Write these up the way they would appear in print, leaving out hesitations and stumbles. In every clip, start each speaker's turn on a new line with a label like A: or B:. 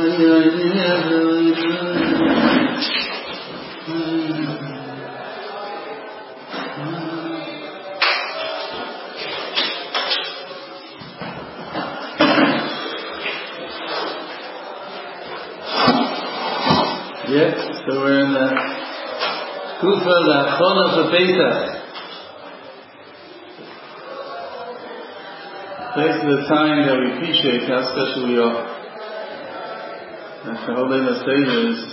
A: Yeah, so we're in the Kufa, the Achona for Pesach. Place of the time that we appreciate how special we are. And the whole day of Seder is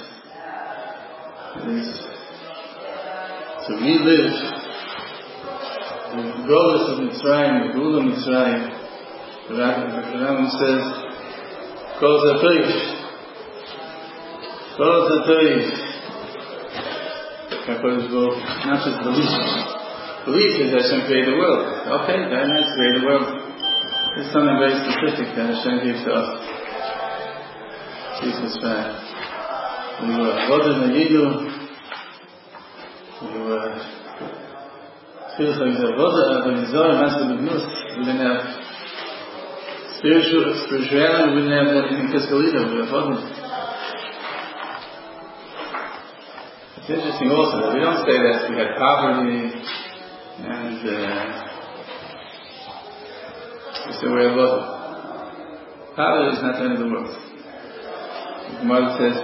A: to relive the Golus of Mitzrayim, the Gula Mitzrayim. The Rambam says, Kol Zatoiv. Kol Zatoiv. Not just belief is that Hashem created the world. Okay, very nice, created the world. There's something very specific that Hashem gives to us. Jesus Christ. We were Avodah Nayidu. We were feels like the Avodah, but it's all massive Nus. We didn't have spirituality, we didn't have anything physical either. We were Avodah. It's interesting also that we don't say that we had poverty and we say we're Avodah. Poverty is not the end of the world. The Gemara says,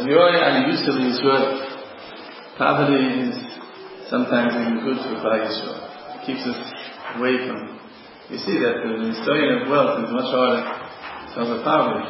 A: poverty is sometimes even good for B'nai Yisrael. It keeps us away from. You see that the historian of wealth is much harder to solve the poverty.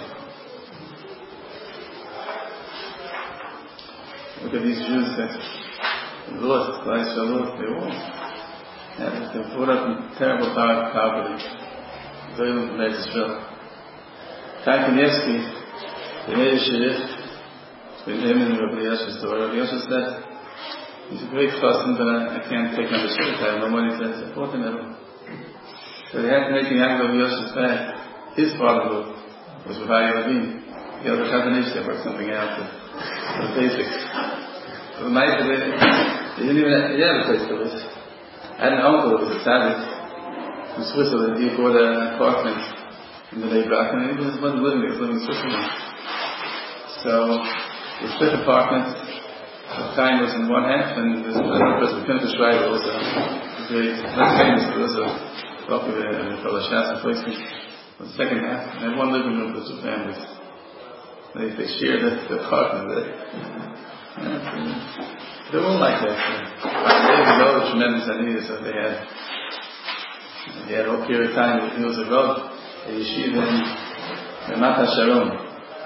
A: Look at these Jews that lost, B'nai Yisrael lost, they won. They put up in terrible poverty. Zoyim from Eretz Yisrael. Chaim Kanievsky, the Meir Shirich, between him and Rabbi Yosha story. Rabbi Yosha said, he's a great chassan, but I can't take on the shirich. I have no money to support him at all. So they had to make the Yaakov Rabbi Yosha's back. His father was Rabbi Yavin. The other Chazanish that worked something out for the basics. So the night of it, they didn't even have a place to live. I had an uncle who was a tzaddik from Switzerland. He bought an apartment in the Leibach, and he wasn't living there, he was living in Switzerland. So the split apartment, the time was in one half, and this other person, Pinchas Schreiber, was a very, not famous, but was a popular fellow Shas replacement, was the second half. And had one living room for two families. They shared the apartment there. They weren't like that. They didn't know the tremendous ideas that they had. He had a whole period of time, he was a Rav, a yeshiva in Ramat HaSharon.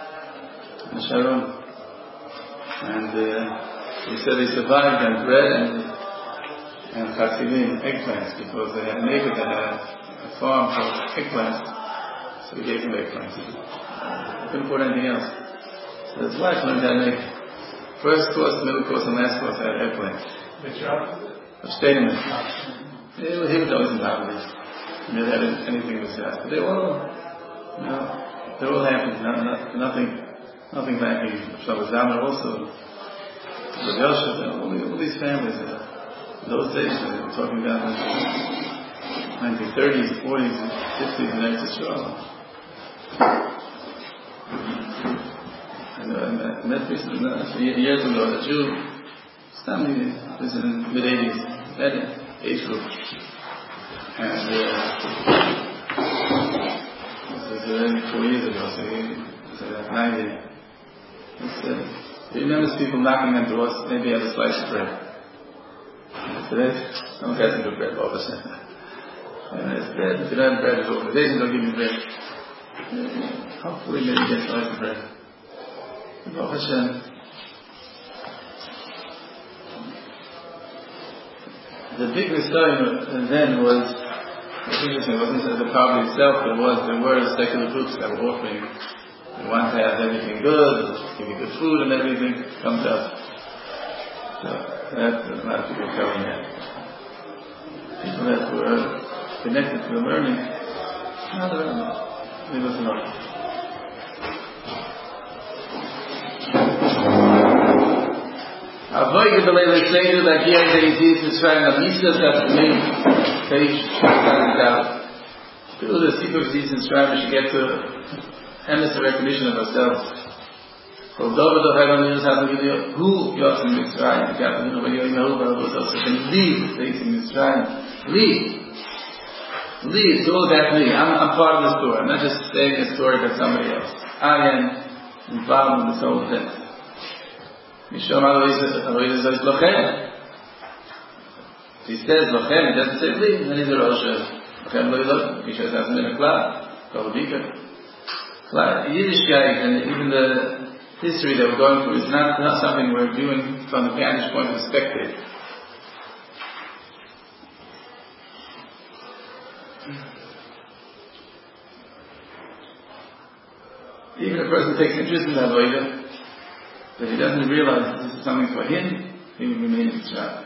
A: And he said he survived on bread and chassidim, eggplants, because they had a neighbor that had a farm for eggplants, so he gave him eggplants. He couldn't afford anything else. So his wife learned how to make first course, middle course, and last course out of eggplants.
B: Which are?
A: Of Stedman. He was always in poverty. He never had anything to say. But they all happened. Nothing lacking. Shabbat Zalman also, the Yosef, all these families. In those days, they were talking about the 1930s, 40s, and 50s in Eretz Yisrael. And I met recently, years ago, a Jew, Stanley, was in the mid-80s, that age group. And this was 4 years ago, so he was at 90. He said, he remembers people knocking on doors, maybe have a slice of bread. Today, no one has any bread, all of a sudden. And it's bread, if you don't have bread, the organization don't give you bread. Hopefully, maybe get a slice of bread. Baruch Hashem. The big discussion then was, it's interesting, it wasn't the poverty itself, there were secular groups that were offering. We want to have everything good, give you good food and everything comes up. So that's a lot of people telling that. People that were connected to the learning, leave us alone. Avoid the Leila Seder, like here that he sees this right now. Misas, that's the main page, out. People that see books, these and strive, we should get to endless recognition of ourselves. Who Yotzim Mitzrayim? The captain of Yoimahu Baruch can lead the states in Mitzrayim. Lead. It's all about me. I'm part of the story. I'm not just saying a story about somebody else. I am involved in this whole thing. Mishom Alois says Lochem. If he says Lochem, he doesn't say lead, then he's a Rosh. Lochem Loilot. He says hasn't been a Klal. Kolobika. Yiddishkeit and even the history that we're going through is not something we're doing from the vantage point of the spectator. Even a person takes interest in that later, but he doesn't realize this is something for him, he will remain in Mitzrayim.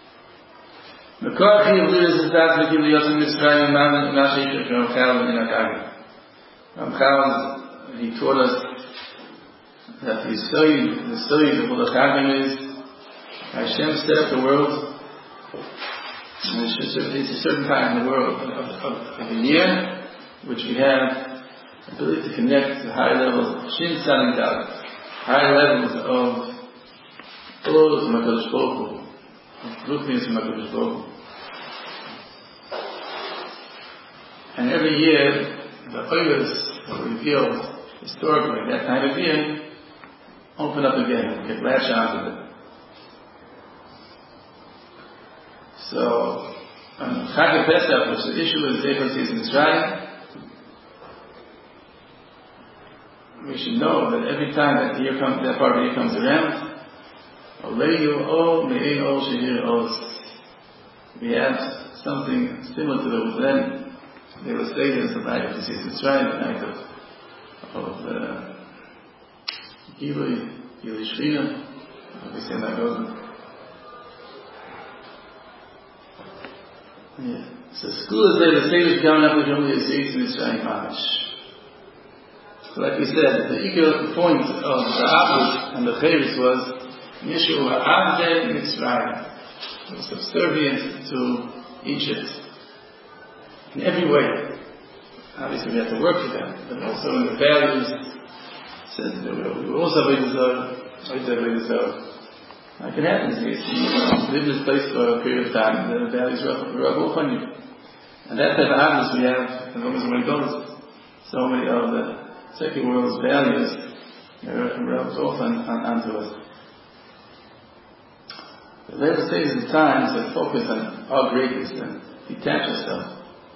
A: He taught us that the story of the Chagim is Hashem set up the world, and it's a certain time in the world of the year which we have ability to connect to high levels of Shin Salim Dalet, high levels of Oz Makadosh Baruch Hu, of Ruchnius Makadosh Baruch Hu. And every year the Oilers that we feel historically that time of year open up again, get latch onto them. So on Chag Pesach, which the issue is Zechus is in Israel, we should know that every time that part of the year comes around, we have something similar to those then. They will say there's the night of the season Israel, the night of Gilui Shvina, we say that goes. Yeah. So school is there, the Seder coming up with only a season Israel Mamish. So like we said, the equal point of the Avos and the Cheres was Yeshua Avdei Mitzrayim. It was subservient to Egypt in every way. Obviously we have to work for them, but also in the values. Says we also have like it happens, you live in this place for a period of time, the values rub off on you. And that type of Avos we have, as long as when it goes, so many of the secular world's values rubs off onto us. But there are stages and times that focus on our greatness and detach ourselves.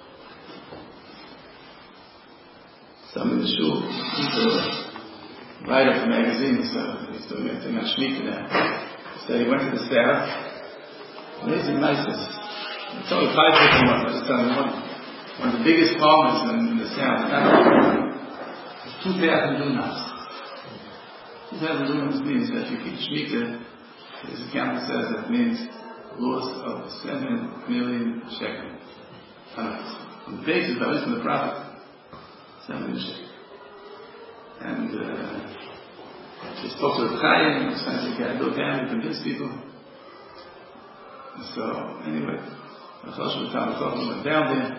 A: Some in the shul used to write up a magazine, so he's doing a thing on Shemitah now. So he went to the staff, amazing niceness. It's only 5 people months, I just tell you one of the biggest farmers in the South, 2,000 dunams. 2,000 dunams means that if you keep Shemitah, his accountant says that means loss of 7 million shekels. On the basis, at least from the prophet, 7 million shekels. And she spoke to the Chaim, said you got to go down and convince people. So, anyway, the Choshev went down there.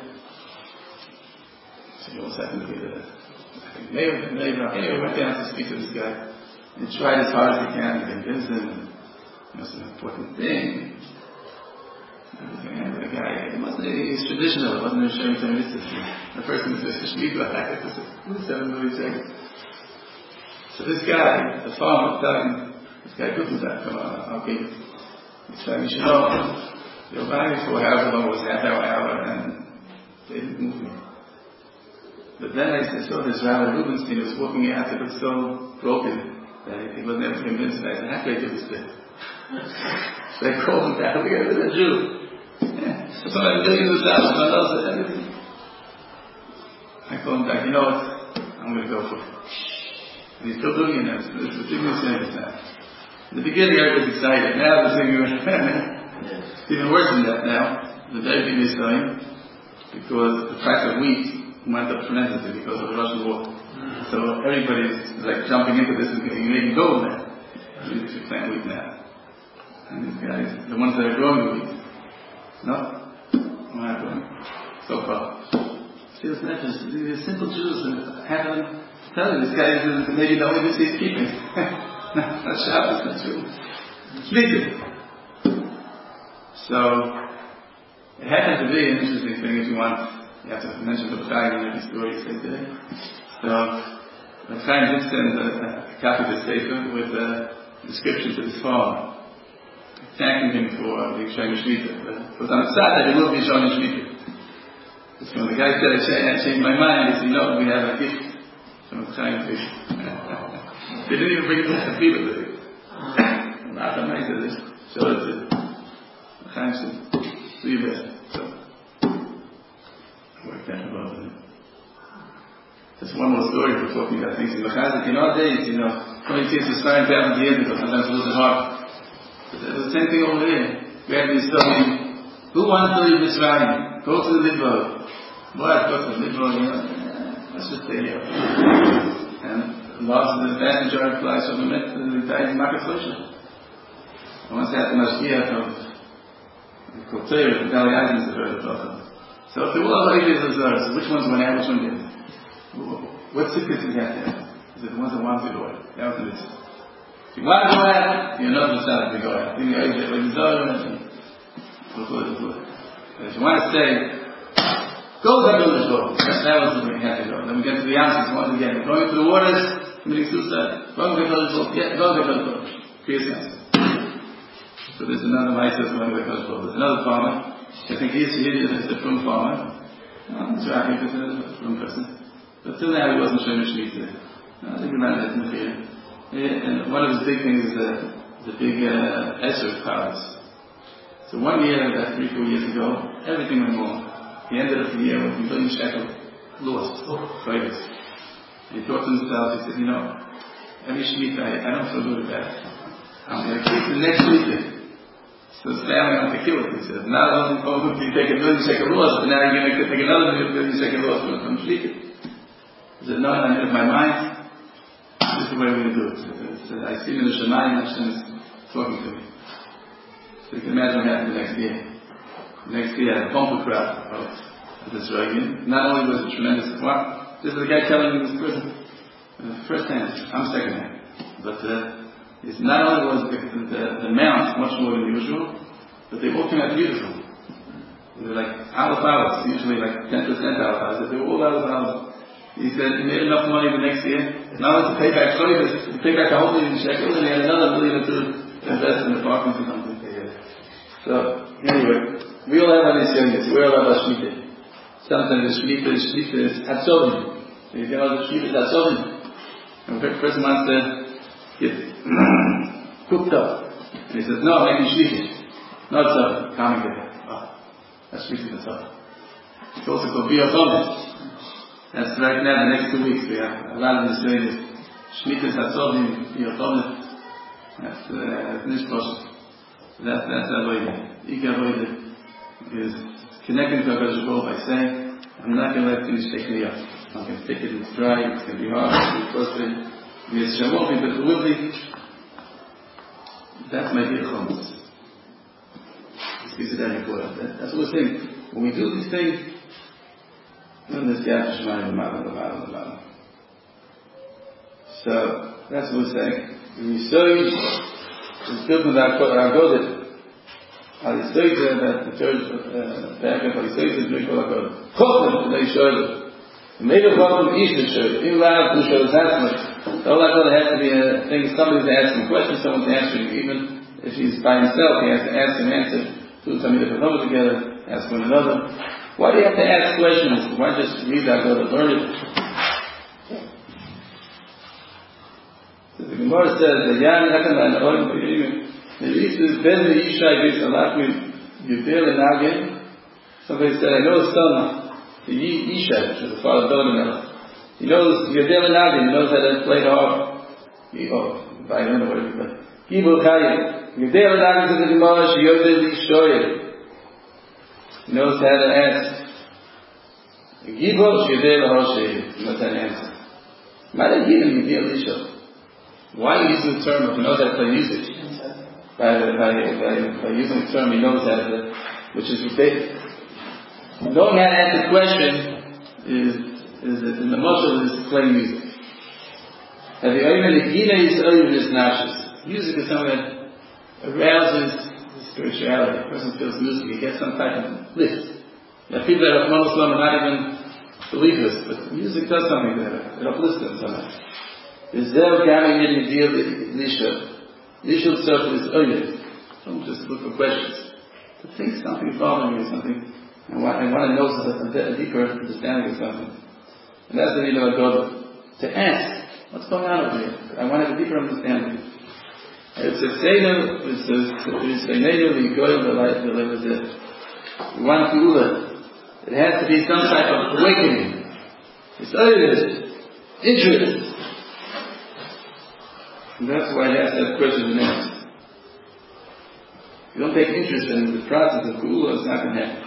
A: So he also happened to be the mayor. Anyway, went down to speak to this guy. And he tried as hard as he can to convince him. It's an important thing. And the guy, he's traditional, it wasn't a Shem Tamitzvah. The first thing he says, Shemitah, it was 7 million shekels. So this guy, the farmer, telling this guy, Gutenberg, come on, okay. He's telling me, you know, your value for however long was half hour, and they didn't move me. But then I saw this Rabbi Rubenstein was walking out, it was so broken that he wasn't able to convince me. I said, how can I do this thing? So I called him back, we got rid of the Jew. So I'm doing this out, my nose and everything. I called him back, you know what? I'm going to go for it. And he's still doing it now. It's the thing we're saying now. In the beginning, I was excited. Now the thing it's even worse than that now. The very thing is saying, because the price of wheat went up tremendously because of the Russian war. So everybody's like jumping into this and making gold now. You should plant wheat now. And these guys, the ones that are growing the wheat. No? We're not growing. So far. See, it's not just these simple Jews, and half of them tell you, this guy is maybe the only mitzvah he's keeping. Not Shabbos, not true. Shmita. So, it happens to be an interesting thing if you want. You have to mention the Chaim in every story you say today. So, the Chaim did send a copy of the Sefer with a description to his father, thanking him for the Yishayim Shmita. It was on the side that he will be Yishayim Shmita. So when the guy said, I changed my mind, he said, no, we have a gift from the Chaim Shmita. They didn't even bring it to the people. Not the night of this. Show it to the Chaim said, do your best. So, I worked that about it. Just one more story for talking about things in the Chazak. In our days, 20 years was fine, 1,000 years ago, sometimes a little bit hard. But it was the same thing over here. We had been studying, who wants to leave Mitzrayim? Go to the Midbar. What? Go to the Midbar, let's just stay here. And the vast majority of lives of the Met, they died in Makkah Social. And once they had the Mashgiach of the Kotel, the Dali Islands, the heard about them. So if there were other ideas of Zara, so which ones went out, which one didn't? What secrets did he have to have? Is it the ones that wanted to go out? That was the mitzvah. If you want to go out, you're not the son to go out. If you want to stay, go to the village door. That was the way he had to go. Then we get to the answers once again. Going to the waters, committing suicide, going to the village door. Yeah, go to the village door. Clear sense. So there's another myself going to the village door. There's another farmer. I think he's a from farmer. That's right, I think it's a from person. But till now he wasn't showing Shemitah. I think about that in the fear. And one of his big things is the big Esrog powers. So one year, about 3-4 years ago, everything went wrong. He ended up the year with $1 million shekel lost, favors. He thought to himself, he said, every Shemitah I don't feel good about it. I'm going to keep the next Shemitah. So his family, I'm going to kill it. He said, not only do you take $1 million shekel loss, but now you're going to take another $1 million shekel loss from Shemitah. He said, no, I made up my mind. This is the way we're going to do it. He said, I see him in the Shemayim, Hashem is talking to me. So you can imagine what happened the next year. The next year, I had a bumper crowd of this Reagan. Not only was it tremendous, this is the guy telling me in this prison. First hand, I'm second hand. But it's not only was the amount much more than usual, but they all came out beautiful. They were like olive hours, usually like 10% olive hours. They were all olive hours. He said he made enough money the next year, not only to pay back Chodesh, to pay back a whole $1 million shekels, and he had another $1 million to invest in apartments or something. So, anyway, we all have our nisyonis, we all have our Shemitah. Sometimes the Shemitah is Hatzovim. You know, the Shemitah is Hatzovim. And a person wants to get cooked up. And he says, no, make me Shemitah. Not Hatzovim, calming the head. Oh, that's Shemitah Hatzovim. It's also called Biyotov. That's right now, the next 2 weeks, we have a lot of this doing this. Shemitah Hatzovim, Biyotov. That's Nishposh. That's Avodah. Ika Avodah is connecting to HaKadosh Baruch Hu by saying, I'm not going to let things shake me up. I'm going to take it, it's dry, it's going to be hard, it's going to be frustrating. Yes, Shamofi, but it will be. That's my dear Chomus. This piece of that important. That's what we're saying. When we do these things, then there's gap to Shemayim, the So, that's what we're saying. When you say, it's built with our Godet. Al-Yisrael, that the church, back up Al-Yisrael, is doing all our Godet. Chokman, they showed it. The mega problem is the showed it. In Lav, who showed us that much. All that Godet has to be a thing, somebody's asking questions, someone's answering. Even if he's by himself, he has to ask and answer. Two Talmidei Chachamim together, ask one another. Why do you have to ask questions? Why just read that Godet, learn it? The Gemara says that Yan Echem and Oim B'Yimim Nevisus Ben Yishai B'Yis Alachim Yudel and Agin. Somebody said, I know his son, the Yishai, which was the father of David. He knows Yudel and Agin. He knows how to play the harp, violin or whatever. But Gibul Chayim Yudel and Agin says the Gemara Sheyodel Yishoyel. He knows how to ask. Gibul Sheyodel Hoshei. He knows how to answer. Ma'adim Yudel Yishoyel. Why are you using the term if he knows how to play music? By using the term he knows how to, which is big. Knowing how to answer the question is in the muscle is playing music. that the Gina is Oiv Nashis. Music is something that arouses the spirituality. A person feels music, he gets some type of lift. There are people that are Muslim and not even believers, but music does something to them. It uplifts them somehow. V'zeh gamin yedidiyah lisha. Lisha itself is Oiv. Don't just look for questions. But think something's bothering you, something. I want to know a deeper understanding of something. And that's the need of a God. To ask, what's going on over here? I want to have a deeper understanding. It's a Seder, it's a Neder, the Goyim, the light, the Levazeh. We want to it has to be some type of awakening. It's earnest, interest. And that's why it has to have questions and answers. If you don't take interest in the process of Geula, it's not going to happen.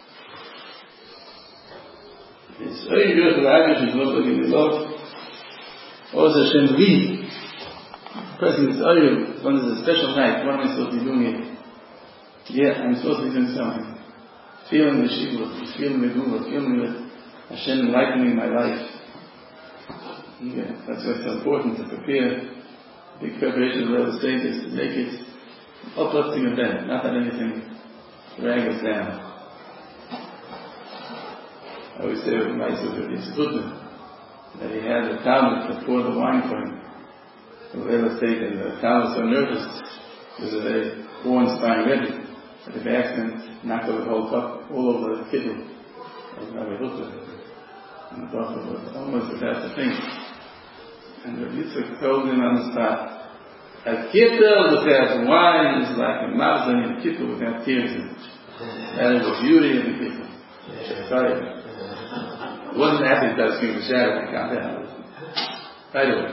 A: It's very good for the Irish, it's not looking at love. Also, Hashem lead. The person is Oiv, when there's a special night, what am I supposed to be doing here? Yeah, I'm supposed to be doing something. Feeling the Shibud, feeling the Geula, feeling the Hashem enlightening my life. Yeah, that's why it's so important to prepare. Big preparation of the stages to make it uplifting event, not that anything drag us down. I always say with Meister, it's good that he had a Talmud to pour the wine for him. The Lela state, and the Talmud was so nervous. It was a very awe-inspiring Rebbe. But if by accident, knocked over the whole cup all over the kiddush of Rabbi Hutter. And the Baruch was almost about to faint. And Rabbi Yitzchak told him on the spot, a kiddush without wine is like a mavzah in a kiddush without tears in it. That is the beauty of the kiddush. Sorry. It wasn't happy that I was giving the shadow and calm down. Right away.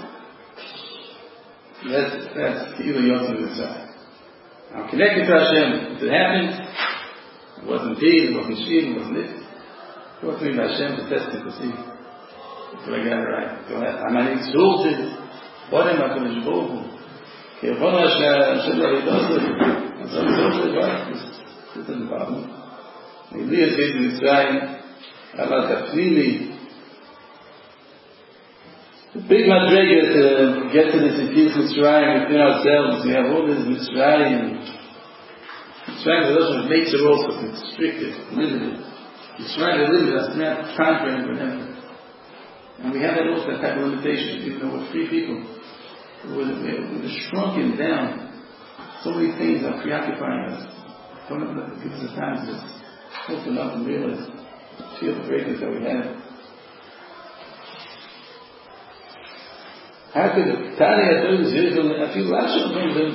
A: That's Kila Yotzim Mitzvah. I'm connected to Hashem. If it happened, it wasn't Pid, it wasn't Shir, it wasn't it. It brought me by Hashem to test it, to see if I got it right. I'm an exalted. What am I going to do? Kevon Hashem Ravidosu. I'm so exalted, right? This isn't a problem. Elias gave to Mitzrayim. About the Pnimi. The big madrega to get to this peace Mitzrayim within ourselves. We have all this Mitzrayim. Mitzrayim is also makes it also constricted, limited. Mitzrayim is limited, that's not time for them. And we have that also, that type of limitation, even though we're free people. We're shrunken down. So many things are preoccupying us. Don't give us the time to just open up and realize. Feel the greatness that we have. How could Tanya do this? I feel rational from them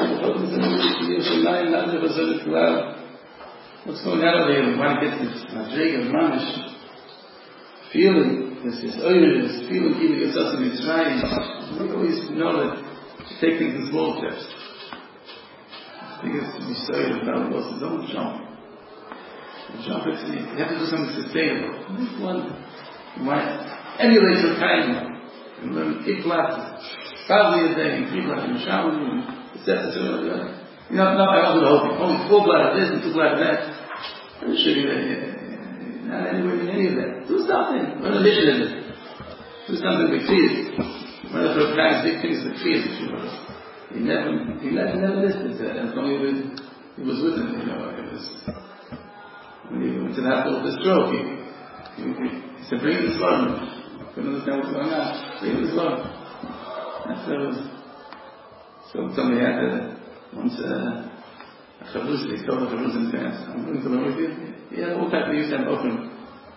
A: what's going on over here? We want to get this Madrega, Mamish feeling, this feeling keeping yourself in Mitzrayim. We always know that to take things in small steps. I think it's to be sorry about it. Don't jump. You have to do something sustainable. You might emulate your kindness. And learn 8 glasses. Probably a day, 3 glasses in the shower, etc. You know, no, I wasn't hoping. Only 4 glasses this and 2 glasses that. I'm sure not anywhere in any of that. Do something. Learn initiative. Do something with fear. One of the guys' big things with fear, if you know. He never listened to that. As long as he was with him, you know. It was. When he went to the hospital with a stroke, he said, bring this lung. Couldn't understand what's going on. Bring this lung. That's what it was. So somebody had once a chavuz, they told the chavuz in advance, I'm going to learn with you. He had all types of use and open.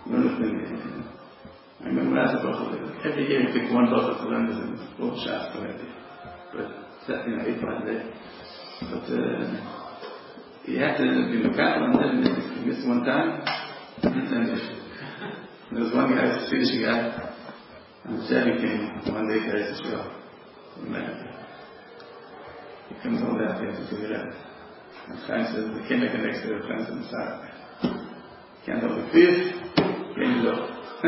A: I remember when I was a bracha, every year he picked one bracha to learn this in all shots already. But, 8 times a day. But, he had to be mechanical and then he missed one time. And there was one guy, a Swedish guy, and the Chevy came one day to Israel. He comes all that, he has to figure it out. And Chaim says, the Kinnick next to the fence on the side. Can't hold the fifth, can't go.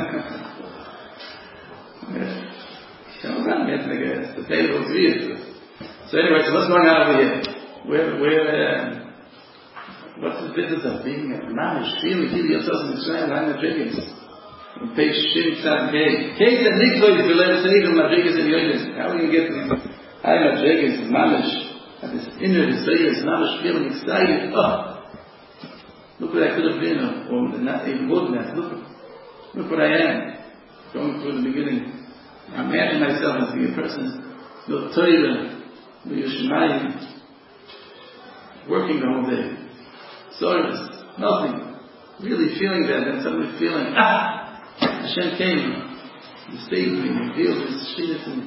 A: It's the table of 3 years. So anyway, so what's going on over here? What's the business of being a mamish, feeling, keeping yourself in Israel, I'm the biggest. Page Shin Tzad Kei. Kei said Nikvois B'Lev Seidim Madrigas and Yonis. How are you going to get to these high Madrigas and Mamish? Have this inner desire, Mamish feeling excited. Oh, look what I could have been, or not even more than that. Look what I am. Going through the beginning. I imagine myself as being a person, no Torah, no Yerushalayim, working the whole day. Service, nothing. Really feeling that, and suddenly feeling, Hashem came, He saved me, He revealed His shidduch and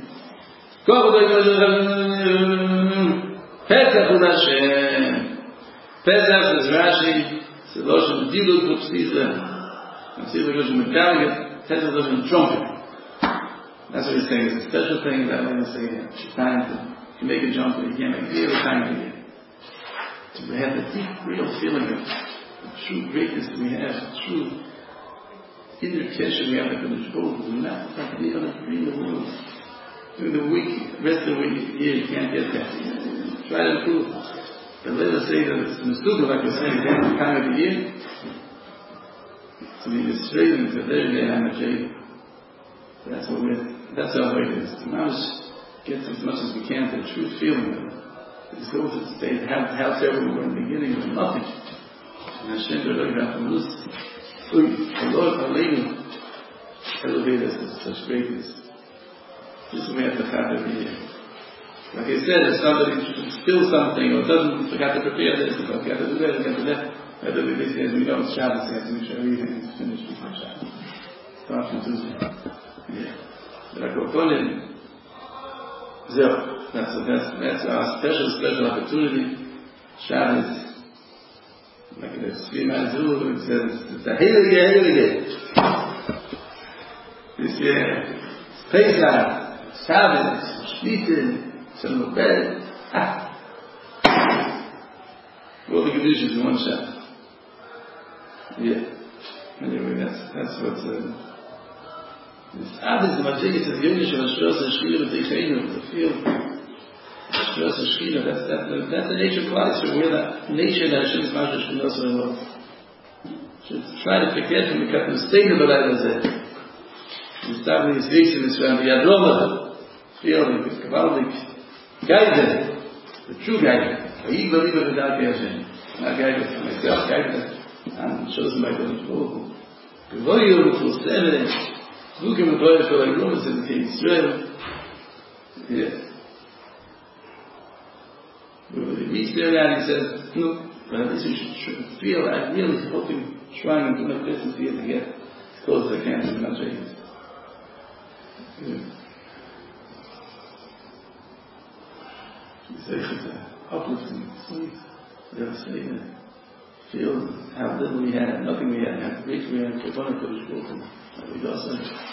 A: Pesach is Hashem. Pesach is Rashi, it's a Loshen Diluk B'Psiza, I'm seeing the Loshen Metallic, Pesach is Loshen Trumpet. That's what he's saying, it's a special thing that I'm going to say here. It's time to make a jump, but you can't make it, it's time to get. To have the deep, real feeling of the true greatness that we have, the true inner connection we have with the Baruch Hu. We're not like any other in the world. During the week, rest of the week, you can't get that. Try to improve. But let us say that it's Mesuga, like we're saying, at the time of the year, to be straight into their day, I'm a Jay. That's our way it is. To now get as much as we can to the true feeling of it. It's going to stay, how terrible we were in the beginning with nothing. And Hashem will look at the loose. Allah elevate us to such greatness. This is what we have to have every year. Like I said, if somebody spills something or doesn't forget to prepare this, or forget to do that, forget to do that, whether we say we know it's Shabbos, we have to make sure everything is finished before Shabbos. Start from Tuesday. Yeah. But I go on in. That's our special opportunity. Shabbos, like the Sri Mazur, it says, it's a Heilige. This year, it's Pesach, Shabbos, Shmita, Shalom Bed. All the conditions in one Shabbos. Yeah. Anyway, that's what's this Shabbos, the Madrigas of Yogish of Ashros and Shkina B'Teichenu, the field. Ashros and Shkina, that's the nature of Klal Yisrael. We're the nature that Hashem is Mashra Shkina so well. Should try to forget and become mistaken about that. Establish his face in Israel, the Yadroma, feeling, the Kabbalic, guided, the true guidance. I even believe it without Hashem. Not guided for myself, guided and chosen by God. Gevoyu, Fulsemen, Lukim and Boyer for like Romans in Israel. Yeah. When he reads there and he says, no, but at least you should feel, I'm really hoping, trying to do my best and feel to get as close as I can to the Madrigas. He says it's uplifting, sweet. They'll say that. Feel how little we had, nothing we had, how great we had, Kevana Kodesh Baruch Hu. We also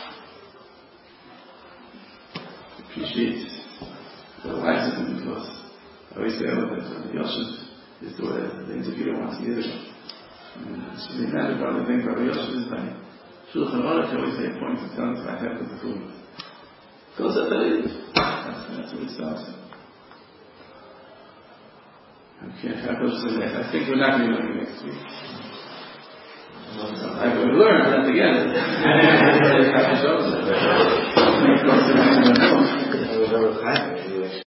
A: appreciate the lives of them because I always say that Yosef is the interviewer once a year. It's really mad about the thing about Yosef is by Shulchan Aruch, I always make points of telling us what happened with the food. Because I tell you, that's what it starts. Okay, I think we're not going to be learning next week. I could learn that together.